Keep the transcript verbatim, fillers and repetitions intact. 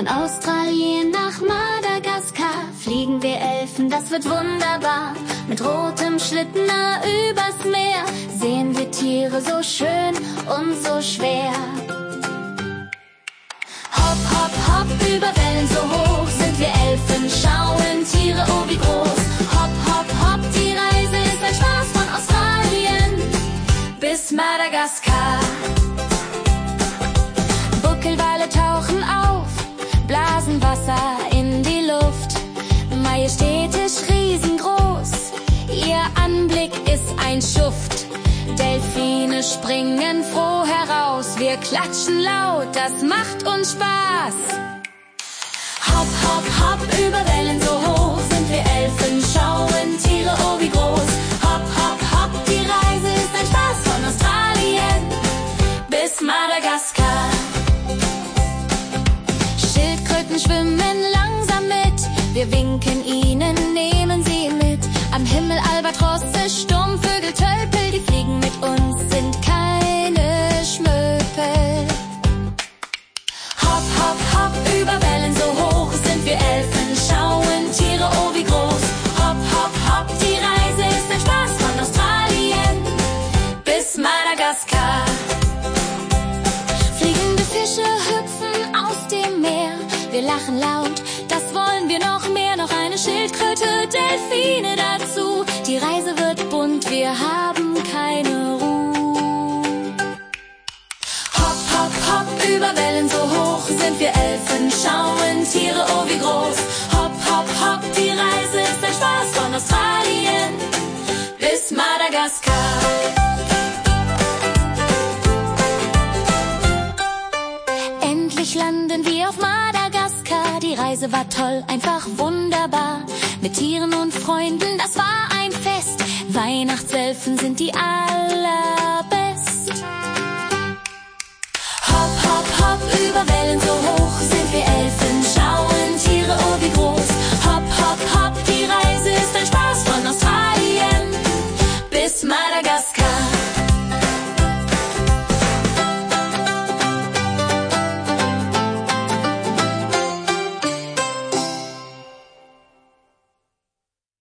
Von Australien nach Madagaskar fliegen wir Elfen, das wird wunderbar. Mit rotem Schlitten nah übers Meer sehen wir Tiere so schön und so schwer. Hopp, hopp, hopp, über Wellen so hoch sind wir Elfen, schauen Tiere, oh wie groß. Hopp, hopp, hopp, die Reise ist ein Spaß von Australien bis Madagaskar. Buckelwale tauchen auf, blasen Wasser in die Luft. Majestätisch riesengroß, ihr Anblick ist ein Schuft. Delfine springen froh heraus, wir klatschen laut, das macht uns Spaß. Hopp, hopp, hopp, über Wellen so hoch sind wir Elfen, schauen Tiere, oh wie groß. Hopp, hopp, hopp, die Reise ist ein Spaß von Australien bis Madagaskar. Schildkröten schwimmen langsam mit, wir winken ihnen, nehmen sie mit. Am Himmel Albatrosse, Sturmvögel, Tölpel, die fliegen mit uns, sind keine Schmöpel. Hopp, hopp, hopp, über Wellen so hoch sind wir Elfen, schauen Tiere, oh wie groß. Hopp, hopp, hopp, die Reise ist ein Spaß von Australien bis Madagaskar. Fliegende Fische hüpfen aus dem Meer, wir lachen laut, das wollen wir noch mehr. Noch eine Schildkröte, Delfine dazu, die Reise wird bunt, wir haben keine Ruhe. Hopp, hopp, hopp, über Wellen so hoch sind wir Elfen, schauen Tiere, oh wie groß. Hopp, hopp, hopp, die Reise ist ein Spaß von Australien bis Madagaskar. Endlich landen wir auf Madagaskar, die Reise war toll, einfach wunderbar. Mit Tieren und Freunden, das war ein Fest, Weihnachtselfen sind die allerbest. Hopp, hopp, hopp, über Wellen so